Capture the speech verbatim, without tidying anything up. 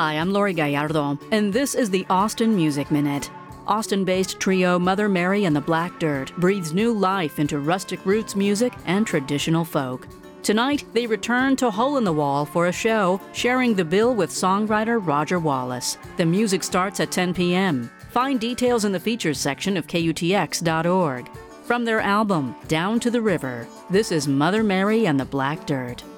Hi, I'm Lori Gallardo, and this is the Austin Music Minute. Austin-based trio Mother Mary and the Black Dirt breathes new life into rustic roots music and traditional folk. Tonight, they return to Hole in the Wall for a show, sharing the bill with songwriter Roger Wallace. The music starts at ten p.m. Find details in the features section of K U T X dot org. From their album, Down to the River, this is Mother Mary and the Black Dirt.